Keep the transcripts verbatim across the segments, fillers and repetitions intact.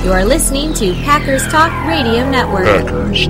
You are listening to Packers Talk Radio Network. Packers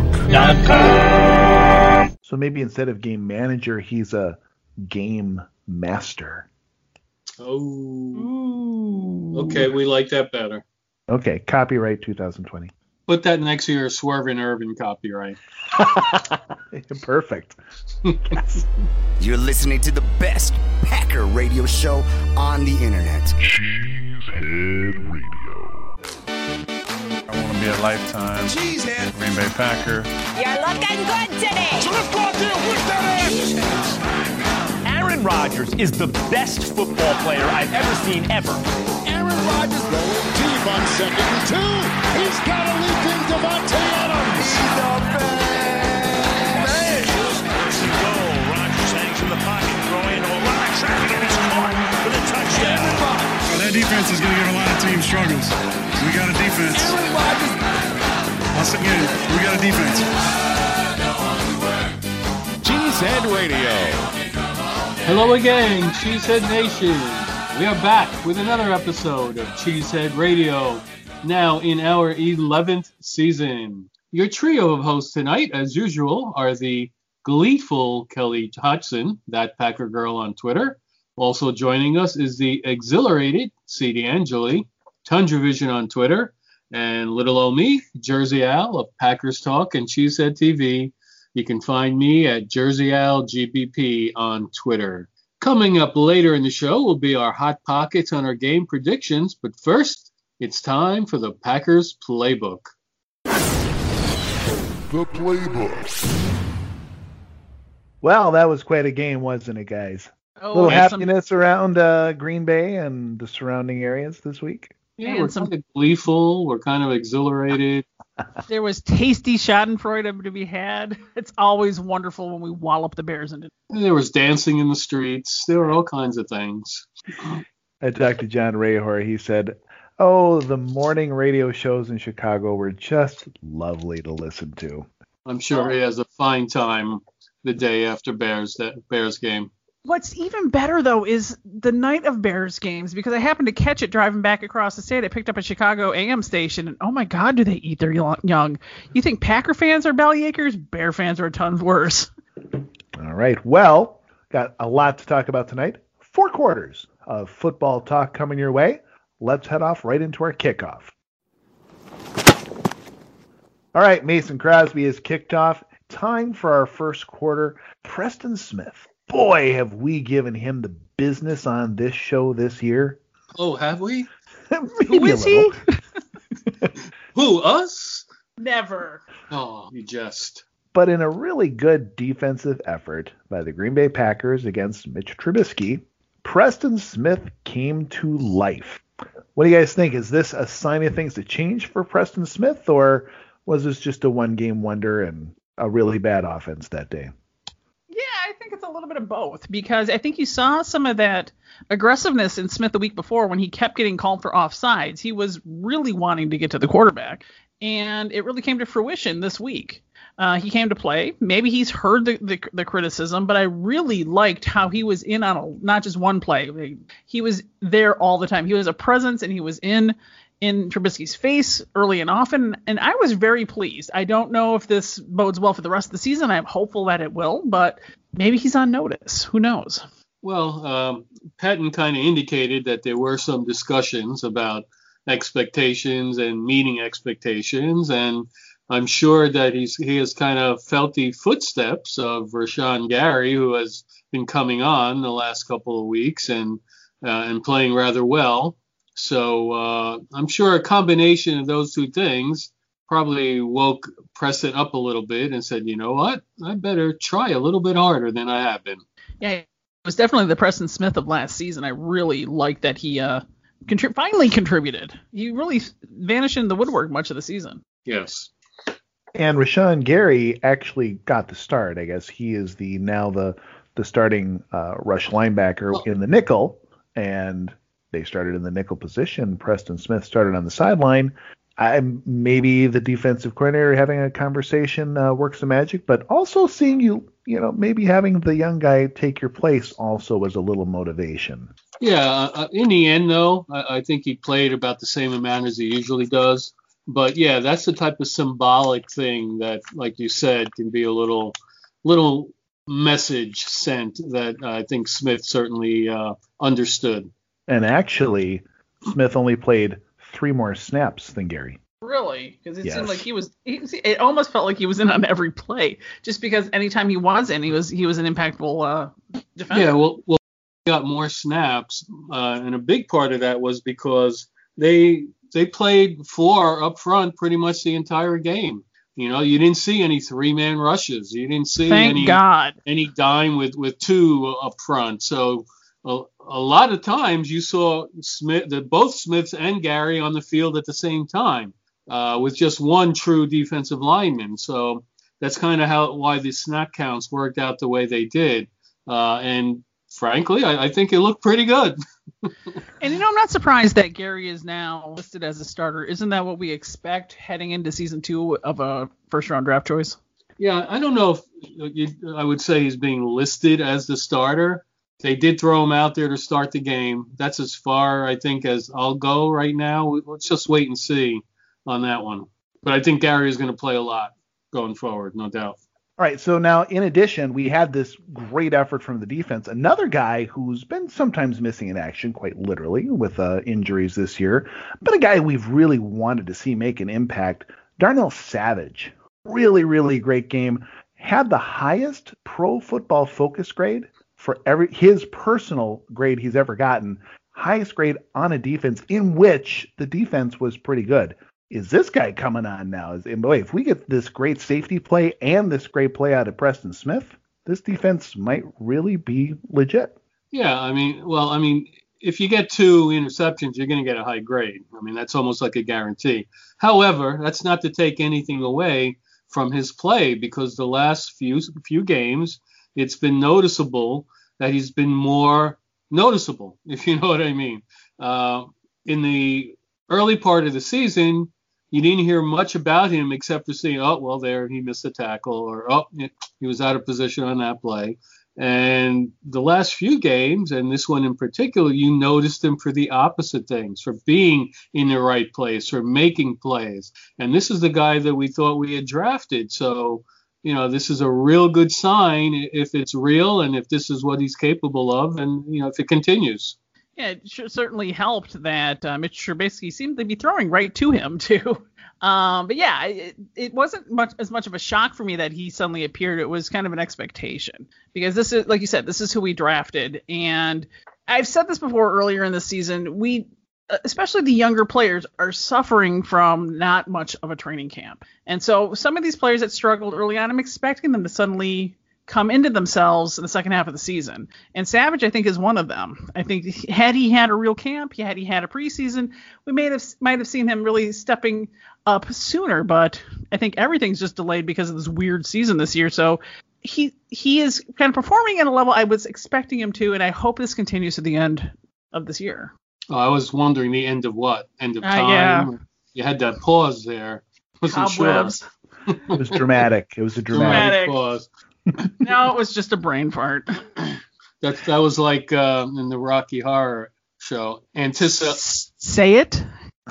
Talk. So maybe instead of game manager, he's a game master. Oh. Ooh. Okay, we like that better. Okay, copyright twenty twenty. Put that next to your Swervin' Irvin copyright. Perfect. Yes. You're listening to the best Packer radio show on the internet. Cheesehead Radio. I want to be a lifetime Cheesehead Green Bay Packer. You're looking good today. So let's go out there with that ass. Aaron Rodgers is the best football player I've ever seen ever. Aaron Rodgers going deep on second and two. He's got a leap in Devontae Adams. He's the best. First and goal. Rodgers hangs in the pocket, throwing into a lot of traffic, and it's caught for the touchdown. Well, that defense is going to give a lot of teams struggles. We got a defense. Aaron Rodgers. I'll say again, we got a defense. Cheesehead Radio. Hello again, Cheesehead Nation. We are back with another episode of Cheesehead Radio, now in our eleventh season. Your trio of hosts tonight, as usual, are the gleeful Kelly Hodgson, that Packer girl on Twitter. Also joining us is the exhilarated C D Angeli, Tundra Vision on Twitter, and little old me, Jersey Al of Packers Talk and Cheesehead T V. You can find me at Jersey Al G B P on Twitter. Coming up later in the show will be our Hot Pockets on our game predictions, but first, it's time for the Packers Playbook. The Playbook. Well, that was quite a game, wasn't it, guys? Oh, a little yeah, happiness some... around uh, Green Bay and the surrounding areas this week. Yeah, we're some... kind of gleeful. We're kind of exhilarated. There was tasty schadenfreude to be had. It's always wonderful when we wallop the Bears into it. There was dancing in the streets. There were all kinds of things. I talked to John Rahor. He said, oh, the morning radio shows in Chicago were just lovely to listen to. I'm sure he has a fine time the day after Bears that Bears game. What's even better, though, is the night of Bears games, because I happened to catch it driving back across the state. I picked up a Chicago A M station, and oh, my God, do they eat their young. You think Packer fans are bellyachers? Bear fans are a ton worse. All right. Well, got a lot to talk about tonight. Four quarters of football talk coming your way. Let's head off right into our kickoff. All right, Mason Crosby is kicked off. Time for our first quarter. Preston Smith. Boy, have we given him the business on this show this year. Oh, have we? Who is he? Who, us? Never. Oh, you just. But in a really good defensive effort by the Green Bay Packers against Mitch Trubisky, Preston Smith came to life. What do you guys think? Is this a sign of things to change for Preston Smith, or was this just a one-game wonder and a really bad offense that day? I think it's a little bit of both, because I think you saw some of that aggressiveness in Smith the week before when he kept getting called for offsides. He was really wanting to get to the quarterback, and it really came to fruition this week. Uh, he came to play. Maybe he's heard the, the, the criticism, but I really liked how he was in on a, not just one play. He was there all the time. He was a presence, and he was in in Trubisky's face early and often, and I was very pleased. I don't know if this bodes well for the rest of the season. I'm hopeful that it will, but maybe he's on notice. Who knows? Well, um, Patton kind of indicated that there were some discussions about expectations and meeting expectations, and I'm sure that he's he has kind of felt the footsteps of Rashawn Gary, who has been coming on the last couple of weeks and uh, and playing rather well. So uh, I'm sure a combination of those two things probably woke Preston up a little bit and said, you know what, I better try a little bit harder than I have been. Yeah, it was definitely the Preston Smith of last season. I really liked that he uh, contri- finally contributed. He really vanished in the woodwork much of the season. Yes. And Rashawn Gary actually got the start. I guess he is the now the the starting uh, rush linebacker oh. in the nickel, and they started in the nickel position. Preston Smith started on the sideline. I maybe the defensive coordinator having a conversation uh, works the magic, but also seeing you, you know, maybe having the young guy take your place also was a little motivation. Yeah, uh, in the end, though, I, I think he played about the same amount as he usually does. But yeah, that's the type of symbolic thing that, like you said, can be a little, little message sent that I think Smith certainly uh, understood. And actually, Smith only played three more snaps than Gary. Really? Because it yes. seemed like he was. He, it almost felt like he was in on every play, just because anytime he was in, he was he was an impactful uh, defender. Yeah, well, well, he got more snaps, uh, and a big part of that was because they they played four up front pretty much the entire game. You know, you didn't see any three-man rushes. You didn't see Thank any God. any dime with, with two up front. So a, a lot of times you saw Smith, the, both Smiths and Gary on the field at the same time uh, with just one true defensive lineman. So that's kind of how why the snap counts worked out the way they did. Uh, and frankly, I, I think it looked pretty good. And, you know, I'm not surprised that Gary is now listed as a starter. Isn't that what we expect heading into season two of a first-round draft choice? Yeah, I don't know if you, I would say he's being listed as the starter. They did throw him out there to start the game. That's as far, I think, as I'll go right now. Let's just wait and see on that one. But I think Gary is going to play a lot going forward, no doubt. All right, so now in addition, we had this great effort from the defense. Another guy who's been sometimes missing in action, quite literally, with uh, injuries this year, but a guy we've really wanted to see make an impact, Darnell Savage. Really, really great game. Had the highest Pro Football Focus grade for every his personal grade he's ever gotten. Highest grade on a defense in which the defense was pretty good. Is this guy coming on now? Is, and boy, if we get this great safety play and this great play out of Preston Smith, this defense might really be legit. Yeah, I mean, well, I mean, if you get two interceptions, you're going to get a high grade. I mean, that's almost like a guarantee. However, that's not to take anything away from his play, because the last few few games, it's been noticeable that he's been more noticeable, if you know what I mean. Uh, in the early part of the season, you didn't hear much about him except for seeing, oh, well, there he missed a tackle, or, oh, he was out of position on that play. And the last few games, and this one in particular, you noticed him for the opposite things, for being in the right place, for making plays. And this is the guy that we thought we had drafted. So, you know, this is a real good sign if it's real and if this is what he's capable of, and, you know, if it continues. Yeah, it sure certainly helped that uh, Mitch Trubisky seemed to be throwing right to him, too. Um, but, yeah, it, it wasn't much as much of a shock for me that he suddenly appeared. It was kind of an expectation, because this is, like you said, this is who we drafted. And I've said this before earlier in the season. We, especially the younger players, are suffering from not much of a training camp. And so some of these players that struggled early on, I'm expecting them to suddenly come into themselves in the second half of the season. And Savage, I think, is one of them. I think had he had a real camp, had he had a preseason, we may have might have seen him really stepping up sooner. But I think everything's just delayed because of this weird season this year. So he he is kind of performing at a level I was expecting him to, and I hope this continues to the end of this year. Oh, I was wondering the end of what? End of time? Uh, yeah. You had that pause there. Wasn't Cobwebs. Sure. It was dramatic. It was a dramatic, dramatic. pause. No, it was just a brain fart. That that was like uh, in the Rocky Horror show. Anticipation. Say it.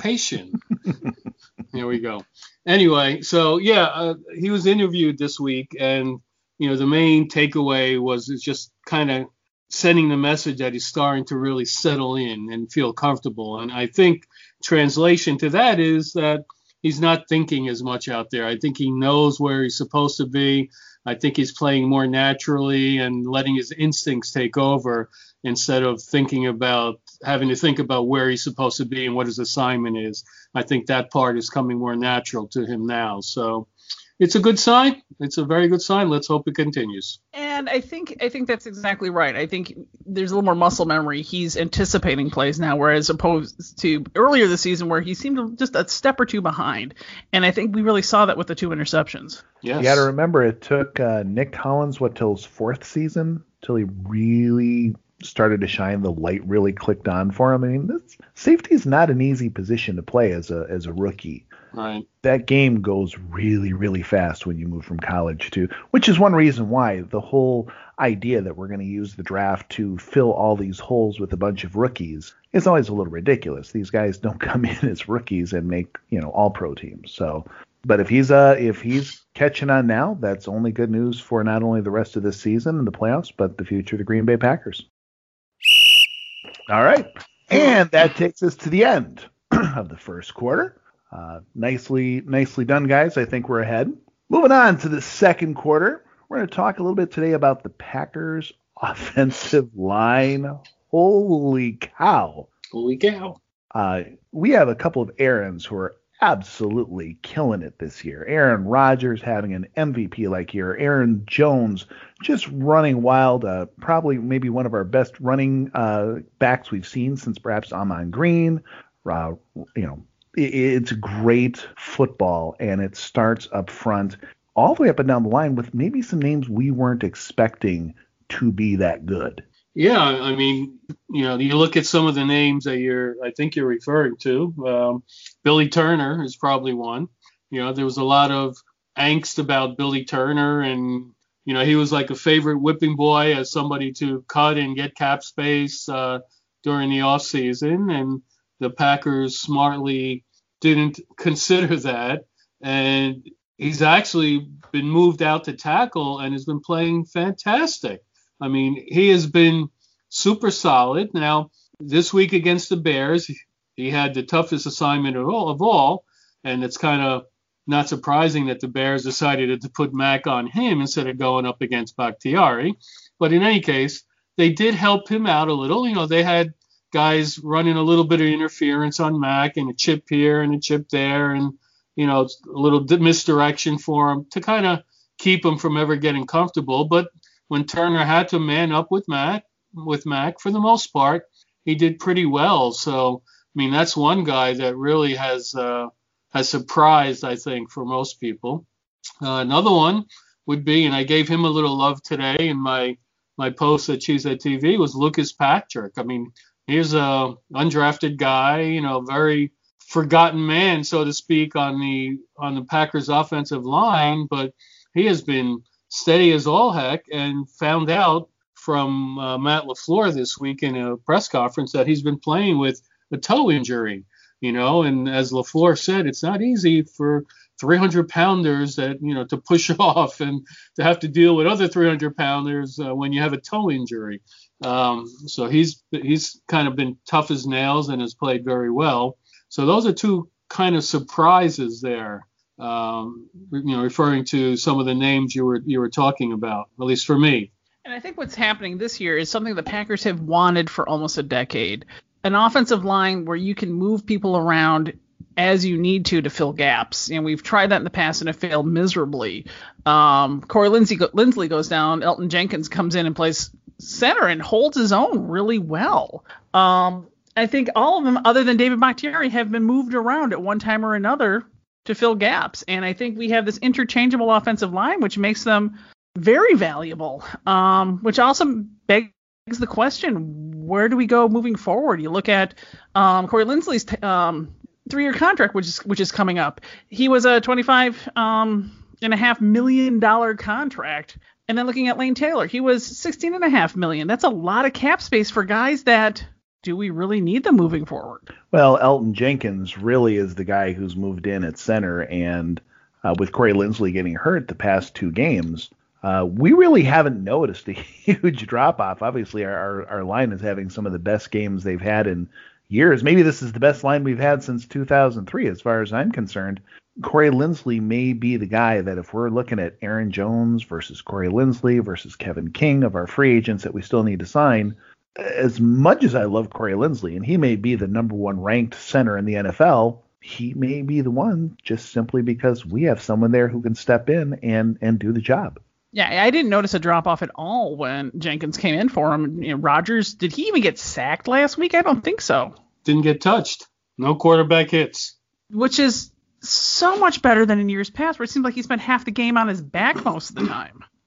Here we go. Anyway, so yeah, uh, he was interviewed this week, and you know the main takeaway was it's just kind of sending the message that he's starting to really settle in and feel comfortable. And I think translation to that is that he's not thinking as much out there. I think he knows where he's supposed to be. I think he's playing more naturally and letting his instincts take over instead of thinking about having to think about where he's supposed to be and what his assignment is. I think that part is coming more natural to him now. So it's a good sign. It's a very good sign. Let's hope it continues. And I think I think that's exactly right. I think there's a little more muscle memory. He's anticipating plays now, whereas opposed to earlier this season where he seemed just a step or two behind. And I think we really saw that with the two interceptions. Yes. You got to remember, it took uh, Nick Collins, what, till his fourth season, till he really started to shine, the light really clicked on for him. I mean, this, safety is not an easy position to play as a as a rookie. Right. That game goes really, really fast when you move from college to, which is one reason why the whole idea that we're going to use the draft to fill all these holes with a bunch of rookies is always a little ridiculous. These guys don't come in as rookies and make, you know, all pro teams. So, but if he's uh if he's catching on now, that's only good news for not only the rest of this season and the playoffs, but the future of the Green Bay Packers. All right. And that takes us to the end of the first quarter. Uh, nicely, nicely done, guys. I think we're ahead. Moving on to the second quarter, we're going to talk a little bit today about the Packers' offensive line. Holy cow! Holy cow! Uh, we have a couple of Aarons who are absolutely killing it this year. Aaron Rodgers having an M V P-like year. Aaron Jones just running wild. Uh, probably maybe one of our best running uh, backs we've seen since perhaps Ahman Green. Uh, you know. It's great football, and it starts up front all the way up and down the line with maybe some names we weren't expecting to be that good. Yeah, I mean, you know, you look at some of the names that you're, I think you're referring to. Um, Billy Turner is probably one. You know, there was a lot of angst about Billy Turner, and, you know, he was like a favorite whipping boy as somebody to cut and get cap space uh, during the offseason, and the Packers smartly didn't consider that, and he's actually been moved out to tackle and has been playing fantastic. I mean, he has been super solid. Now, this week against the Bears, he had the toughest assignment of all, of all and it's kind of not surprising that the Bears decided to put Mac on him instead of going up against Bakhtiari. But in any case, they did help him out a little. You know, they had guys running a little bit of interference on Mac and a chip here and a chip there, and, you know, a little misdirection for him to kind of keep him from ever getting comfortable. But when Turner had to man up with Mac, with Mac, for the most part, he did pretty well. So, I mean, that's one guy that really has uh, has surprised, I think, for most people. Uh, another one would be, and I gave him a little love today in my my post at Cheesehead T V, was Lucas Patrick. I mean, he's a undrafted guy, you know, very forgotten man, so to speak, on the on the Packers offensive line, but he has been steady as all heck, and found out from uh, Matt LaFleur this week in a press conference that he's been playing with a toe injury, you know, and as LaFleur said, it's not easy for three hundred pounders that, you know, to push off and to have to deal with other three hundred pounders uh, when you have a toe injury. Um, so he's he's kind of been tough as nails and has played very well. So those are two kind of surprises there, um, you know, referring to some of the names you were you were talking about, at least for me. And I think what's happening this year is something the Packers have wanted for almost a decade. An offensive line where you can move people around as you need to to fill gaps. And we've tried that in the past and it failed miserably. Um, Corey Linsley, go, Linsley goes down. Elton Jenkins comes in and plays center and holds his own really well. Um, I think all of them, other than David Bakhtiari, have been moved around at one time or another to fill gaps. And I think we have this interchangeable offensive line, which makes them very valuable, um, which also begs the question, where do we go moving forward? You look at um, Corey Linsley's t- um, three-year contract, which is which is coming up. He was a twenty-five um, and a half million dollar contract. And then looking at Lane Taylor, he was sixteen and a half million. That's a lot of cap space for guys that, do we really need them moving forward? Well, Elton Jenkins really is the guy who's moved in at center, and uh, with Corey Linsley getting hurt the past two games, uh, we really haven't noticed a huge drop-off. Obviously, our, our, our line is having some of the best games they've had in years. Maybe this is the best line we've had since two thousand three, as far as I'm concerned. Corey Linsley may be the guy that, if we're looking at Aaron Jones versus Corey Linsley versus Kevin King of our free agents that we still need to sign, as much as I love Corey Linsley, and he may be the number one ranked center in the N F L, he may be the one just simply because we have someone there who can step in and, and do the job. Yeah, I didn't notice a drop-off at all when Jenkins came in for him. You know, Rodgers, did he even get sacked last week? I don't think so. Didn't get touched. No quarterback hits. Which is so much better than in years past, where it seems like he spent half the game on his back most of the time.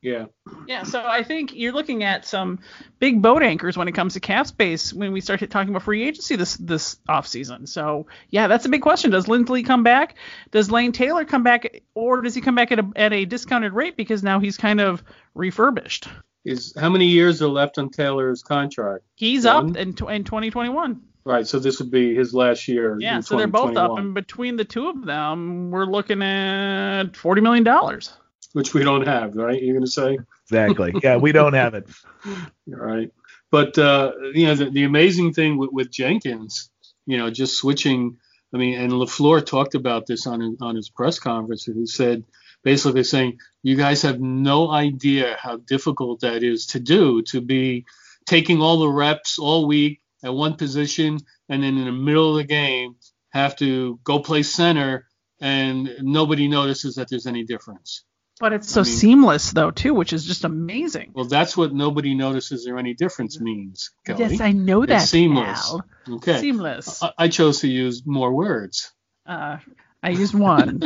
Yeah. Yeah, so I think you're looking at some big boat anchors when it comes to cap space when we start talking about free agency this this offseason. So, yeah, that's a big question. Does Lindsley come back? Does Lane Taylor come back? Or does he come back at a, at a discounted rate because now he's kind of refurbished? Is how many years are left on Taylor's contract? He's One? up in, in twenty twenty-one. Right, so this would be his last year. Yeah, so they're both up, and between the two of them, we're looking at forty million dollars. Which we don't have, right? You're going to say? Exactly. Yeah, we don't have it. Right. But, uh, you know, the, the amazing thing with, with Jenkins, you know, just switching, I mean, and LaFleur talked about this on, on his press conference. He said, basically saying, you guys have no idea how difficult that is to do, to be taking all the reps all week at one position, and then in the middle of the game have to go play center, and nobody notices that there's any difference. But it's so I mean, seamless, though, too, which is just amazing. Well, that's what nobody notices there any difference means, Kelly. Yes, I know that, it's seamless. Al. Okay. Seamless. I, I chose to use more words. Uh, I used one.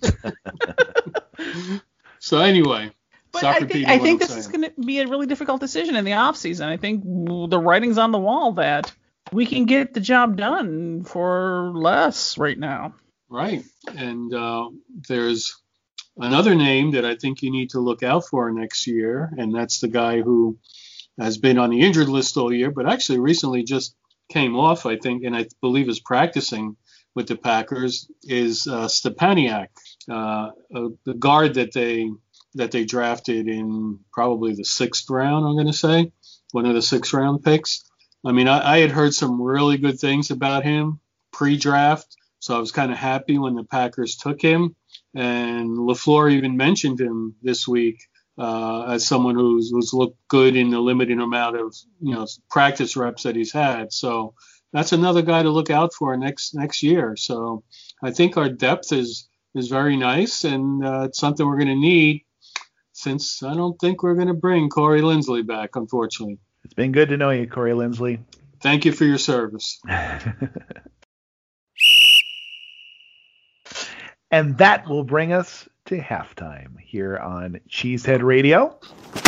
So anyway, but I think, I think this saying. is going to be a really difficult decision in the offseason. I think the writing's on the wall that we can get the job done for less right now. Right. And uh, there's another name that I think you need to look out for next year, and that's the guy who has been on the injured list all year, but actually recently just came off, I think, and I believe is practicing with the Packers, is uh, Stepaniak, uh, uh, the guard that they that they drafted in probably the sixth round, I'm going to say, one of the sixth round picks. I mean, I, I had heard some really good things about him pre-draft, so I was kind of happy when the Packers took him. And LaFleur even mentioned him this week uh, as someone who's, who's looked good in the limited amount of, you know, practice reps that he's had. So that's another guy to look out for next next year. So I think our depth is is very nice, and uh, it's something we're going to need, since I don't think we're going to bring Corey Linsley back, unfortunately. It's been good to know you, Corey Linsley. Thank you for your service. And that will bring us to halftime here on Cheesehead Radio.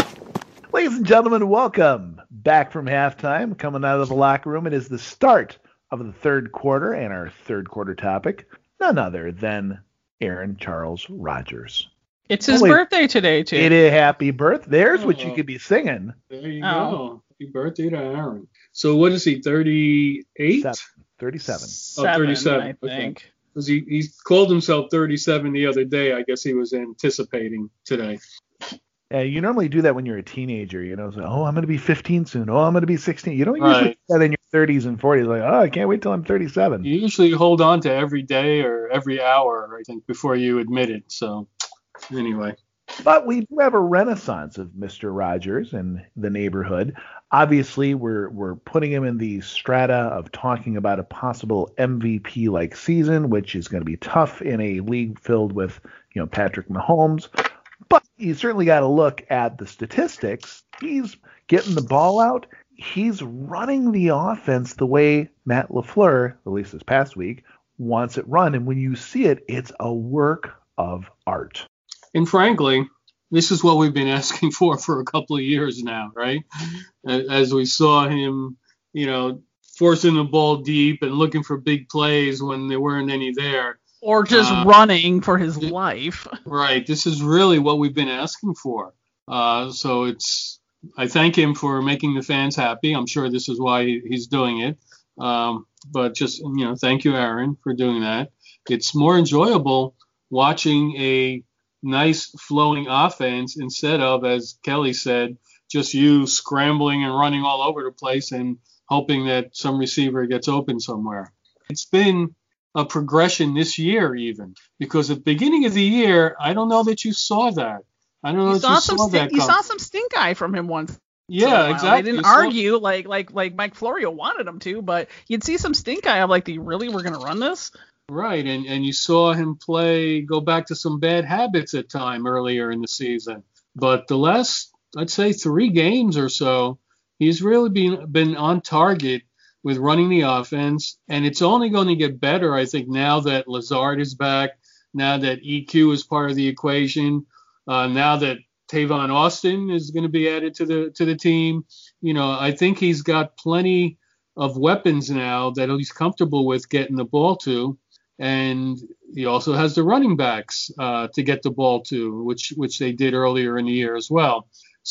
Ladies and gentlemen, welcome back from halftime. Coming out of the locker room, it is the start of the third quarter, and our third quarter topic, none other than Aaron Charles Rodgers. It's his Holy, birthday today, too. It is happy birthday. There's oh, what you could be singing. There you oh. go. Happy birthday to Aaron. So what is he, thirty-eight? Seven. thirty-seven. Seven, oh, thirty-seven. I think. Okay. Because he, he called himself thirty-seven the other day. I guess he was anticipating today. Yeah, you normally do that when you're a teenager. You know, so, oh, I'm going to be fifteen soon. Oh, I'm going to be sixteen. You don't usually right. do that in your thirties and forties. Like, oh, I can't wait till I'm thirty-seven. You usually hold on to every day or every hour, I think, before you admit it. So, anyway. But we do have a renaissance of Mister Rodgers in the neighborhood. Obviously, we're we're putting him in the strata of talking about a possible M V P-like season, which is going to be tough in a league filled with, you know, Patrick Mahomes. But you certainly got to look at the statistics. He's getting the ball out. He's running the offense the way Matt LaFleur, at least this past week, wants it run. And when you see it, it's a work of art. And frankly, this is what we've been asking for for a couple of years now, right? As we saw him, you know, forcing the ball deep and looking for big plays when there weren't any there. Or just uh, running for his life. Right. This is really what we've been asking for. Uh, so it's, I thank him for making the fans happy. I'm sure this is why he's doing it. Um, but just, you know, thank you, Aaron, for doing that. It's more enjoyable watching a nice flowing offense instead of, as Kelly said, just you scrambling and running all over the place and hoping that some receiver gets open somewhere. It's been a progression this year even, because at the beginning of the year, I don't know that you saw that. I don't know you that saw you some saw sti- that. You come. saw some stink eye from him once. Yeah, exactly. They didn't you argue saw... like like like Mike Florio wanted him to, but you'd see some stink eye. I'm like, "Do you really we're gonna run this?" Right, and and you saw him play, go back to some bad habits at time earlier in the season. But the last, I'd say, three games or so, he's really been been on target with running the offense, and it's only going to get better, I think, now that Lazard is back, now that E Q is part of the equation, uh, now that Tavon Austin is going to be added to the to the team. You know, I think he's got plenty of weapons now that he's comfortable with getting the ball to, and he also has the running backs uh, to get the ball to, which which they did earlier in the year as well.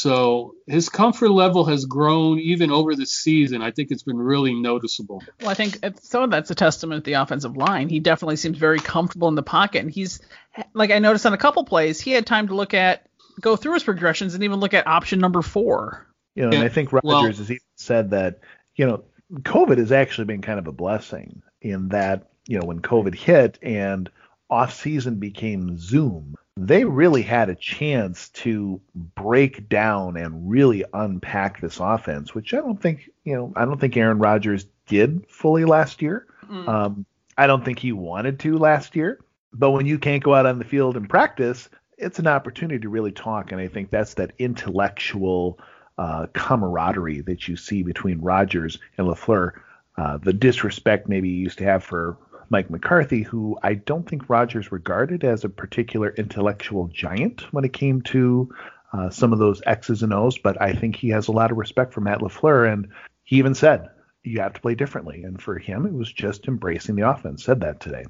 So his comfort level has grown even over the season. I think it's been really noticeable. Well, I think some of that's a testament to the offensive line. He definitely seems very comfortable in the pocket. And he's, like I noticed on a couple plays, he had time to look at, go through his progressions and even look at option number four. You know, yeah. and I think Rodgers well, has even said that, you know, COVID has actually been kind of a blessing in that, you know, when COVID hit and off-season became Zoom, they really had a chance to break down and really unpack this offense, which I don't think, you know, I don't think Aaron Rodgers did fully last year. Mm. Um, I don't think he wanted to last year. But when you can't go out on the field and practice, it's an opportunity to really talk. And I think that's that intellectual uh, camaraderie that you see between Rodgers and LaFleur. Uh, the disrespect maybe he used to have for Mike McCarthy, who I don't think Rodgers regarded as a particular intellectual giant when it came to uh, some of those X's and O's, but I think he has a lot of respect for Matt LaFleur, and he even said, you have to play differently. And for him, it was just embracing the offense, said that today.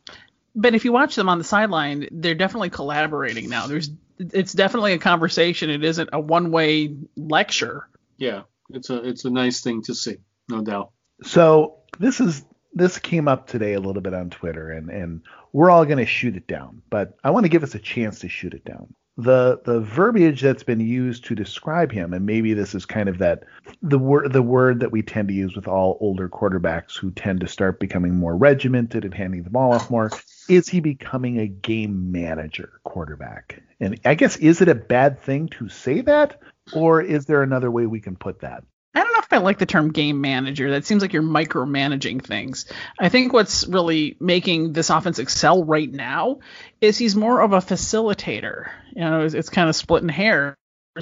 But if you watch them on the sideline, they're definitely collaborating now. There's, it's definitely a conversation. It isn't a one-way lecture. Yeah, it's a it's a nice thing to see, no doubt. So this is This came up today a little bit on Twitter, and, and we're all going to shoot it down. But I want to give us a chance to shoot it down. The the verbiage that's been used to describe him, and maybe this is kind of that the word the word that we tend to use with all older quarterbacks who tend to start becoming more regimented and handing the ball off more, is he becoming a game manager quarterback? And I guess, is it a bad thing to say that, or is there another way we can put that? I don't know if I like the term game manager. That seems like you're micromanaging things. I think what's really making this offense excel right now is he's more of a facilitator. You know, it's, it's kind of splitting hairs,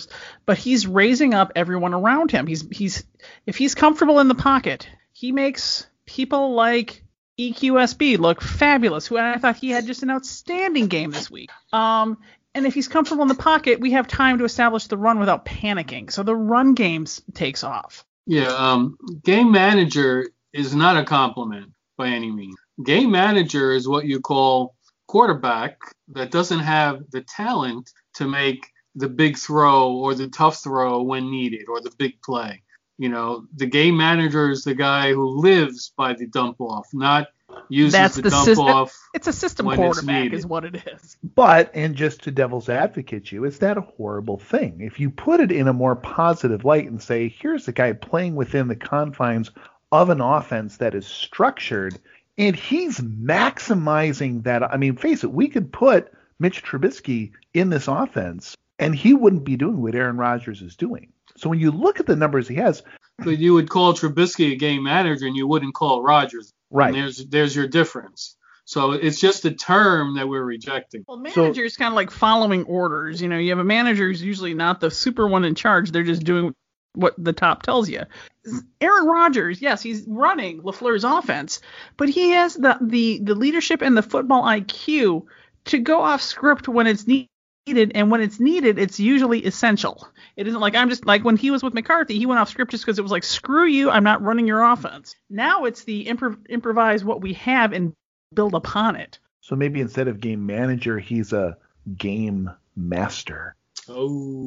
but he's raising up everyone around him. He's he's if he's comfortable in the pocket, he makes people like E Q S B look fabulous. Who I thought he had just an outstanding game this week. Um. And if he's comfortable in the pocket, we have time to establish the run without panicking. So the run game takes off. Yeah, um, game manager is not a compliment by any means. Game manager is what you call quarterback that doesn't have the talent to make the big throw or the tough throw when needed or the big play. You know, the game manager is the guy who lives by the dump off, not uses That's the, the dump system. off. It's a system quarterback is what it is. But, and just to devil's advocate you, is that a horrible thing? If you put it in a more positive light and say, here's the guy playing within the confines of an offense that is structured, and he's maximizing that. I mean, face it, we could put Mitch Trubisky in this offense, and he wouldn't be doing what Aaron Rodgers is doing. So when you look at the numbers he has. But you would call Trubisky a game manager, and you wouldn't call Rodgers. Right. And there's there's your difference. So it's just a term that we're rejecting. Well, manager is so, kind of like following orders. You know, you have a manager who's usually not the super one in charge. They're just doing what the top tells you. Aaron Rodgers, yes, he's running LaFleur's offense, but he has the, the, the leadership and the football I Q to go off script when it's needed. And when it's needed, it's usually essential. It isn't like I'm just like when he was with McCarthy, he went off script just because it was like, screw you, I'm not running your offense. Now it's the improv- improvise what we have and build upon it. So maybe instead of game manager, he's a game master. Oh,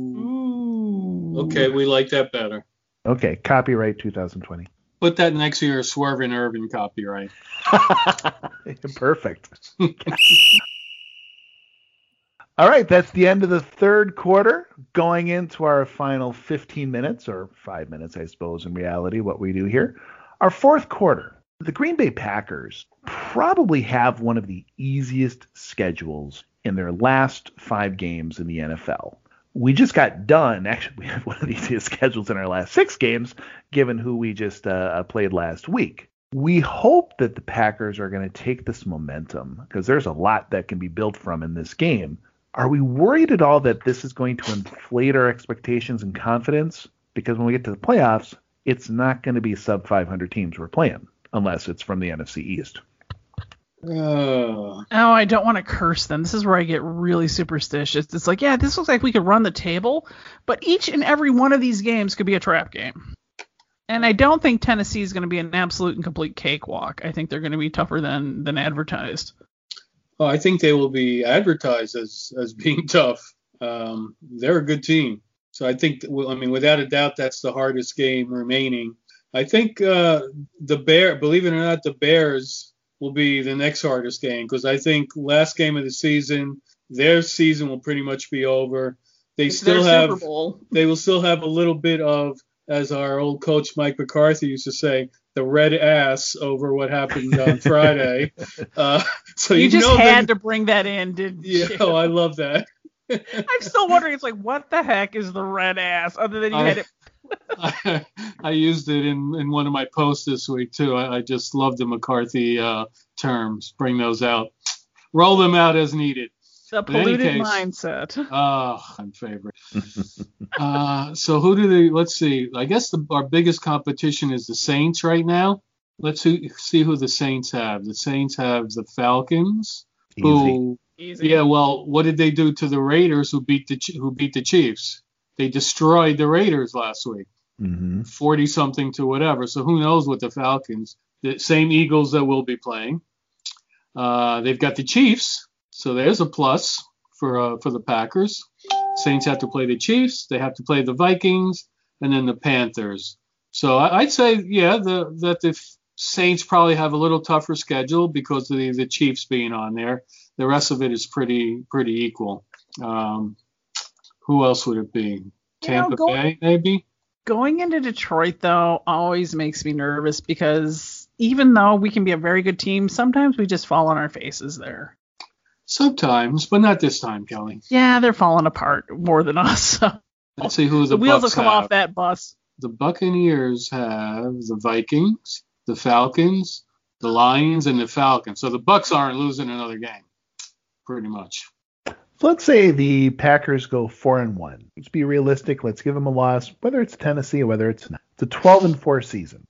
Ooh. Okay, we like that better. Okay, copyright two thousand twenty. Put that next to your Swervin' Irvin copyright. Perfect. All right, that's the end of the third quarter. Going into our final fifteen minutes, or five minutes, I suppose, in reality, what we do here. Our fourth quarter, the Green Bay Packers probably have one of the easiest schedules in their last five games in the N F L. We just got done. Actually, we have one of the easiest schedules in our last six games, given who we just uh, played last week. We hope that the Packers are going to take this momentum, because there's a lot that can be built from in this game. Are we worried at all that this is going to inflate our expectations and confidence? Because when we get to the playoffs, it's not going to be sub five hundred teams we're playing, unless it's from the N F C East. Uh, oh, I don't want to curse them. This is where I get really superstitious. It's like, yeah, this looks like we could run the table, but each and every one of these games could be a trap game. And I don't think Tennessee is going to be an absolute and complete cakewalk. I think they're going to be tougher than than advertised. oh, I think they will be advertised as, as being tough. Um, they're a good team. So I think, well, I mean, without a doubt, that's the hardest game remaining. I think uh, the Bear, believe it or not, the Bears will be the next hardest game because I think last game of the season, their season will pretty much be over. They It's still their have, Super Bowl. they will still have a little bit of, as our old coach Mike McCarthy used to say, the red ass over what happened on Friday. Uh, so you, you just know had that, to bring that in, didn't yeah, you? oh, I love that. I'm still wondering. It's like, what the heck is the red ass? Other than you I, had it. I, I used it in, in one of my posts this week too. I, I just love the McCarthy uh, terms. Bring those out. Roll them out as needed. The In any polluted case, mindset. Oh, I'm favorite. uh, so who do they? Let's see. I guess the, our biggest competition is the Saints right now. Let's see, see who the Saints have. The Saints have the Falcons. Easy. Who? Easy. Yeah. Well, what did they do to the Raiders? Who beat the who beat the Chiefs? They destroyed the Raiders last week. Mm-hmm. forty something to whatever. So who knows what the Falcons? The same Eagles that will be playing. Uh, they've got the Chiefs. So there's a plus for uh, for the Packers. Saints have to play the Chiefs. They have to play the Vikings and then the Panthers. So I, I'd say, yeah, the, that the Saints probably have a little tougher schedule because of the, the Chiefs being on there. The rest of it is pretty pretty equal. Um, who else would it be? Tampa you know, go, Bay, maybe? Going into Detroit, though, always makes me nervous because even though we can be a very good team, sometimes we just fall on our faces there. Sometimes, but not this time, Kelly. Yeah, they're falling apart more than us. So. Let's see who the, the wheels Bucks will come have. off that bus. The Buccaneers have the Vikings, the Falcons, the Lions, and the Falcons. So the Bucks aren't losing another game, pretty much. So let's say the Packers go four and one. Let's be realistic. Let's give them a loss, whether it's Tennessee or whether it's not. It's a twelve and four season.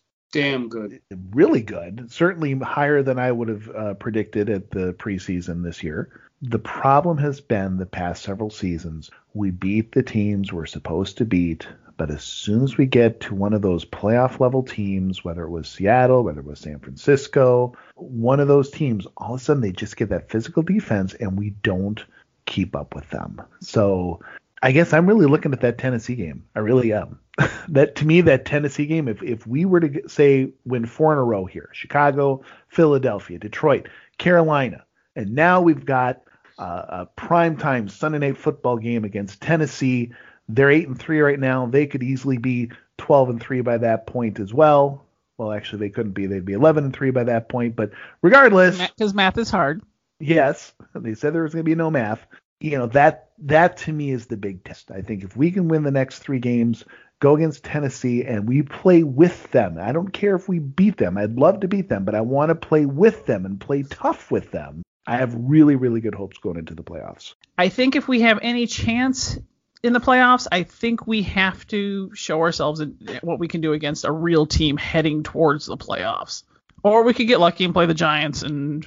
Damn good. Really good. Certainly higher than I would have uh, predicted at the preseason this year. The problem has been the past several seasons, we beat the teams we're supposed to beat, but as soon as we get to one of those playoff level teams, whether it was Seattle, whether it was San Francisco, one of those teams, all of a sudden they just get that physical defense and we don't keep up with them. So I guess I'm really looking at that Tennessee game. I really am. That to me, that Tennessee game, if if we were to say win four in a row here, Chicago, Philadelphia, Detroit, Carolina, and now we've got uh, a primetime Sunday night football game against Tennessee. They're eight and three right now. They could easily be twelve and three by that point as well. Well, actually, they couldn't be. They'd be eleven and three by that point. But regardless, because math is hard. Yes, they said there was going to be no math. You know, that that to me is the big test. I think if we can win the next three games, go against Tennessee, and we play with them. I don't care if we beat them. I'd love to beat them, but I want to play with them and play tough with them. I have really, really good hopes going into the playoffs. I think if we have any chance in the playoffs, I think we have to show ourselves what we can do against a real team heading towards the playoffs. Or we could get lucky and play the Giants and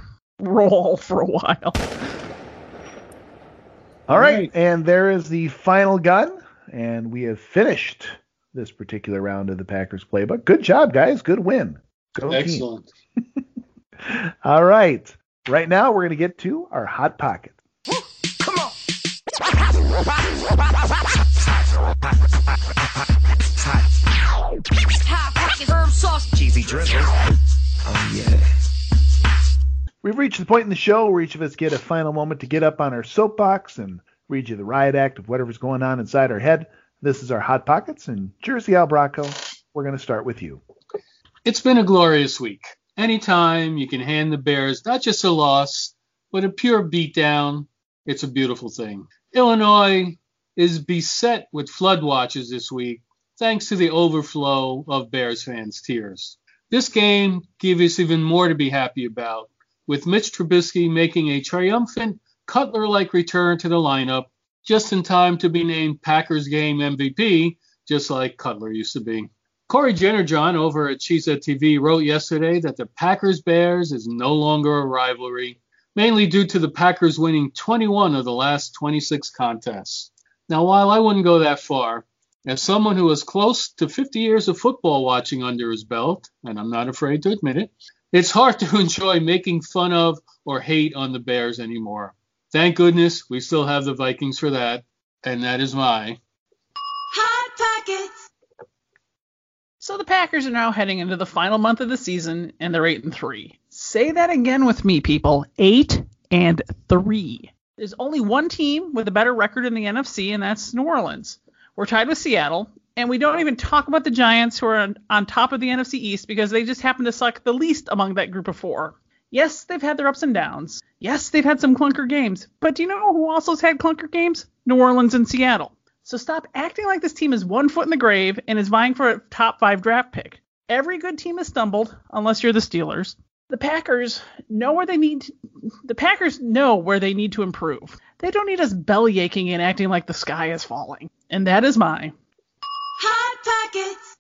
roll for a while. All right, and there is the final gun, and we have finished this particular round of the Packers playbook. Good job, guys. Good win. Go Excellent. All right. Right now, we're going to get to our Hot Pocket. Come on. Hot Pocket herb sauce. Cheesy drizzle. Oh, yeah. We've reached the point in the show where each of us get a final moment to get up on our soapbox and read you the riot act of whatever's going on inside our head. This is our Hot Pockets, and Jersey Al Bracco, we're going to start with you. It's been a glorious week. Anytime you can hand the Bears not just a loss, but a pure beatdown, it's a beautiful thing. Illinois is beset with flood watches this week, thanks to the overflow of Bears fans' tears. This game gave us even more to be happy about, with Mitch Trubisky making a triumphant Cutler-like return to the lineup just in time to be named Packers game M V P, just like Cutler used to be. Corey Jennerjohn over at Cheesehead T V wrote yesterday that the Packers-Bears is no longer a rivalry, mainly due to the Packers winning twenty-one of the last twenty-six contests. Now, while I wouldn't go that far, as someone who has close to fifty years of football watching under his belt, and I'm not afraid to admit it, it's hard to enjoy making fun of or hate on the Bears anymore. Thank goodness we still have the Vikings for that, and that is my Hot Pockets. So the Packers are now heading into the final month of the season, and they're eight and three. Say that again with me, people. Eight and three. There's only one team with a better record in the N F C, and that's New Orleans. We're tied with Seattle, and we don't even talk about the Giants, who are on, on top of the N F C East, because they just happen to suck the least among that group of four. Yes, they've had their ups and downs. Yes, they've had some clunker games. But do you know who also has had clunker games? New Orleans and Seattle. So stop acting like this team is one foot in the grave and is vying for a top five draft pick. Every good team has stumbled, unless you're the Steelers. The Packers know where they need to, the Packers know where they need to improve. They don't need us belly aching and acting like the sky is falling. And that is my Hot Pockets.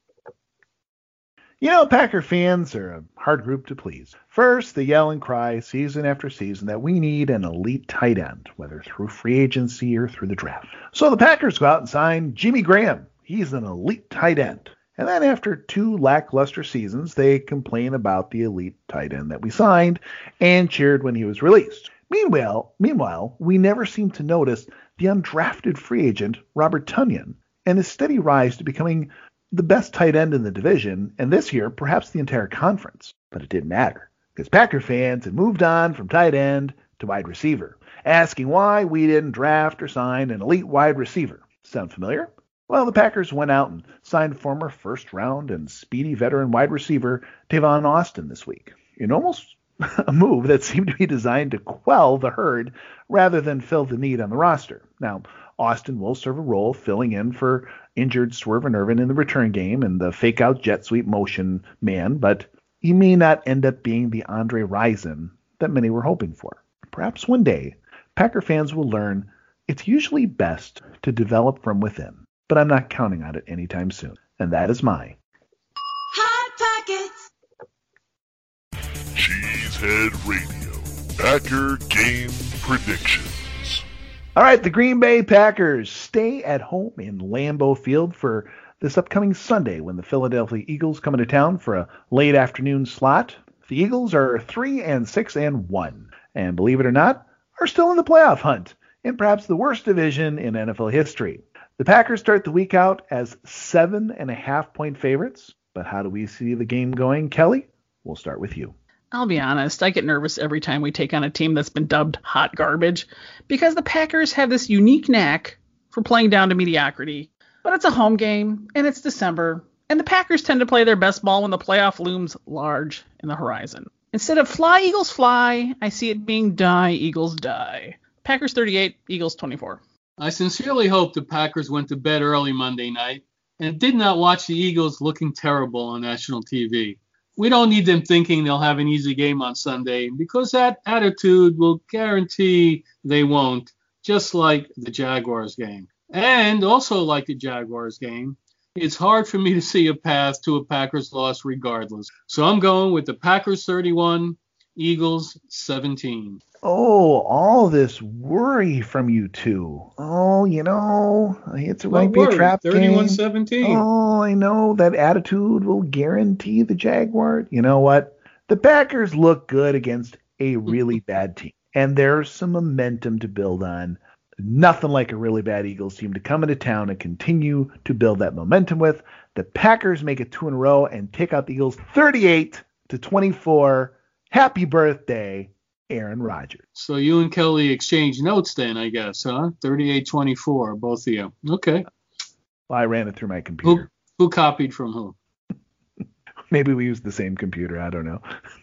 You know, Packer fans are a hard group to please. First, they yell and cry season after season that we need an elite tight end, whether through free agency or through the draft. So the Packers go out and sign Jimmy Graham. He's an elite tight end. And then after two lackluster seasons, they complain about the elite tight end that we signed and cheered when he was released. Meanwhile, meanwhile, we never seem to notice the undrafted free agent, Robert Tonyan, and his steady rise to becoming the best tight end in the division, and this year, perhaps the entire conference. But it didn't matter, because Packer fans had moved on from tight end to wide receiver, asking why we didn't draft or sign an elite wide receiver. Sound familiar? Well, the Packers went out and signed former first-round and speedy veteran wide receiver Tavon Austin this week, in almost a move that seemed to be designed to quell the herd rather than fill the need on the roster. Now, Austin will serve a role filling in for injured Swerve Irvin in the return game and the fake-out jet sweep motion man, but he may not end up being the Andre Rison that many were hoping for. Perhaps one day, Packer fans will learn it's usually best to develop from within, but I'm not counting on it anytime soon. And that is my Hot Pockets. Cheesehead Radio. Packer Game Predictions. All right, the Green Bay Packers stay at home in Lambeau Field for this upcoming Sunday when the Philadelphia Eagles come into town for a late afternoon slot. The Eagles are three and six and one, and believe it or not, are still in the playoff hunt in perhaps the worst division in N F L history. The Packers start the week out as seven and a half point favorites, but how do we see the game going, Kelly? We'll start with you. I'll be honest, I get nervous every time we take on a team that's been dubbed hot garbage, because the Packers have this unique knack for playing down to mediocrity. But it's a home game, and it's December, and the Packers tend to play their best ball when the playoff looms large in the horizon. Instead of fly, Eagles, fly, I see it being die, Eagles, die. Packers thirty-eight, Eagles twenty-four. I sincerely hope the Packers went to bed early Monday night and did not watch the Eagles looking terrible on national T V. We don't need them thinking they'll have an easy game on Sunday, because that attitude will guarantee they won't, just like the Jaguars game. And also like the Jaguars game, it's hard for me to see a path to a Packers loss regardless. So I'm going with the Packers thirty-one, Eagles seventeen. Oh, all this worry from you two. Oh, you know, it's it might be a trap game. thirty-one seventeen. Oh, I know that attitude will guarantee the Jaguar. You know what? The Packers look good against a really bad team, and there's some momentum to build on. Nothing like a really bad Eagles team to come into town and continue to build that momentum with. The Packers make it two in a row and take out the Eagles thirty-eight to twenty-four. Happy birthday, Aaron Rodgers. So you and Kelly exchange notes then, I guess, huh? thirty-eight twenty-four, both of you. Okay. Well, I ran it through my computer. Who, who copied from who? Maybe we used the same computer. I don't know.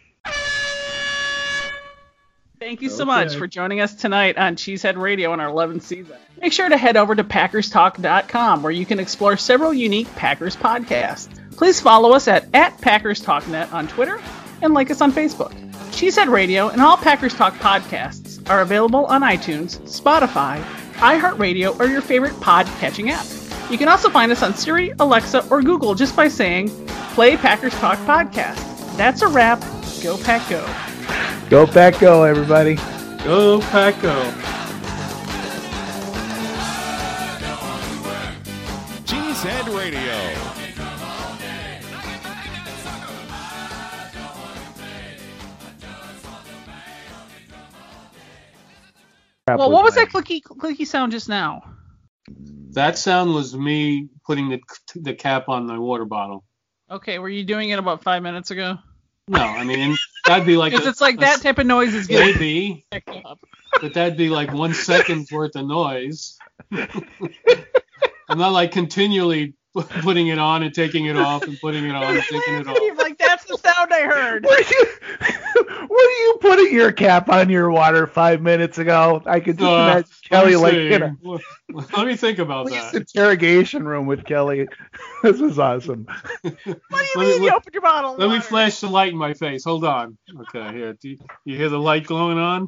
Thank you so okay. much for joining us tonight on Cheesehead Radio in our eleventh season. Make sure to head over to Packers Talk dot com, where you can explore several unique Packers podcasts. Please follow us at, at Packers Talk Net on Twitter and like us on Facebook. Cheesehead Radio and all Packers Talk podcasts are available on iTunes, Spotify, iHeartRadio, or your favorite pod-catching app. You can also find us on Siri, Alexa, or Google just by saying, Play Packers Talk Podcast. That's a wrap. Go Pack Go. Go Pack Go, everybody. Go Pack Go. Cheesehead Radio. Well, what was that clicky clicky sound just now? That sound was me putting the the cap on the water bottle. Okay, were you doing it about five minutes ago? No, I mean that'd be like because a, it's like a, that type of noise is getting maybe, but that'd be like one second's worth of noise. I'm not like continually putting it on and taking it off and putting it on and taking it off. Like that's the sound I heard. Were you, were you putting your cap on your water five minutes ago? I could just Uh, imagine Kelly like see. in a Let me think about police that. interrogation room with Kelly. This is awesome. What do you Let mean me- you opened your bottle? of Let me water? flash the light in my face. Hold on. Okay, here. Do you, you hear the light glowing on?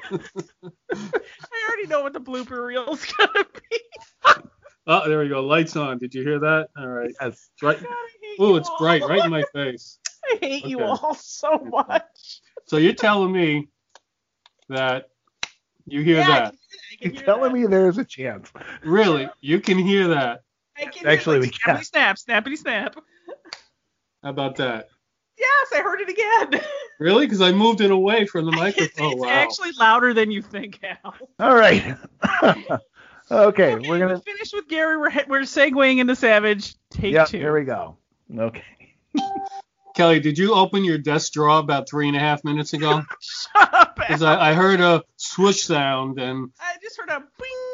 I already know what the blooper reel's gonna be. Oh, there we go. Lights on. Did you hear that? All right. Yes. It's right. God, I hate Ooh, you it's all. bright right in my face. I hate you Okay. all so much. So you're telling me that you hear Yeah, that? You're telling me there's a chance. Really? You can hear that? I can Actually, hear, we can. Snappity snap, snappity snap. How about that? Yes, I heard it again. Really? Because I moved it away from the It's, microphone. it's Oh, wow. actually louder than you think, Al. All right. okay, Okay, we're gonna. finish with Gary. We're we're segueing into Savage. Take Yeah, two. here we go. Okay. Kelly, did you open your desk drawer about three and a half minutes ago? Shut up, Because Al. I, I heard a swoosh sound and I just heard a bing.